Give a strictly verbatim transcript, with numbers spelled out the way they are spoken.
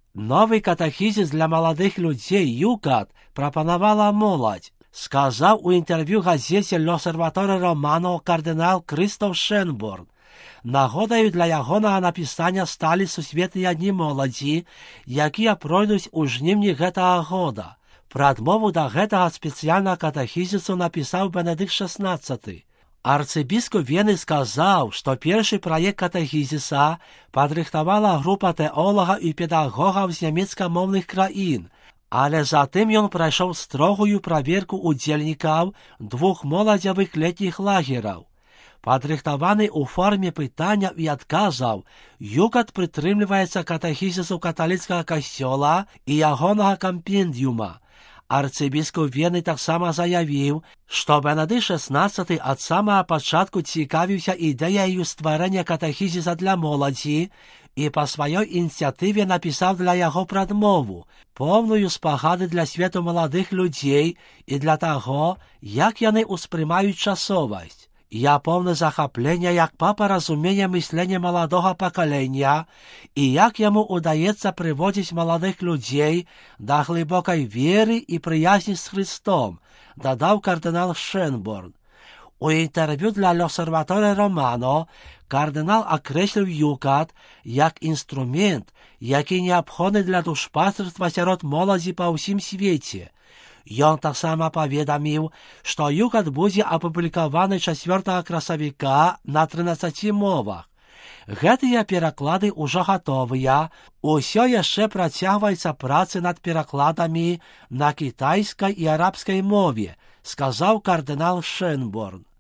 Новий катехізіс для молодих людей «Юкат» пропонувала молодь, сказав у інтерв'ю газеті «L'Osservatore Romano» кардинал Крістоф Шенборн. Нагодою для ягонага напісання сталі сусветныя дні моладзі, якія пройдуць у жніўні гэтага года. Прадмову да гэтага спецыяльнага катехізісу напісаў Бенедыкт шаснаццаты. Арцыбіскуп Вены сказаў, што першы праект катехізіса падрыхтавала група тэолагаў і педагогаў з нямецкамоўных краін, але затым ён прайшоў строгую праверку удзельнікаў двух моладзевых летніх лагераў. Падрыхтаваны ў форме пытанняў і адказаў, «Юкат» прытрымліваецца катехізісу каталіцкага касцёла і ягонага кампендіума. Арцыбіскуп Вены таксама заявіў, што Бенедыкт шаснаццаты ад самага пачатку цікавіўся ідэяю стварэння катехізіса для моладзі і па сваёй ініцыятыве напісаў для яго прадмову, поўную спагады для свету маладых людзей і для таго, як яны ўспрымаюць часовасць. Я поўны захаплення, як папа разумее мыслення маладога пакалення і як яму ўдаецца прыводзіць маладых людзей да глыбокай веры і прыязні з Христом, дадаў кардынал Шенборн. У інтэрв'ю для «L'Osservatore Romano» кардынал акрэсліў «Юкат» як інструмент, які неабходны для душпастырства сярод моладзі па ўсім свеце. Ён таксама паведаміў, што «Юкат» будзе апублікаваны чацвёртага красавіка на трынаццаці мовах. Гэтыя пераклады ўжо гатовыя, усё яшчэ працягваецца працы над перакладамі на кітайскай і арабскай мове, сказаў кардынал Шенборн.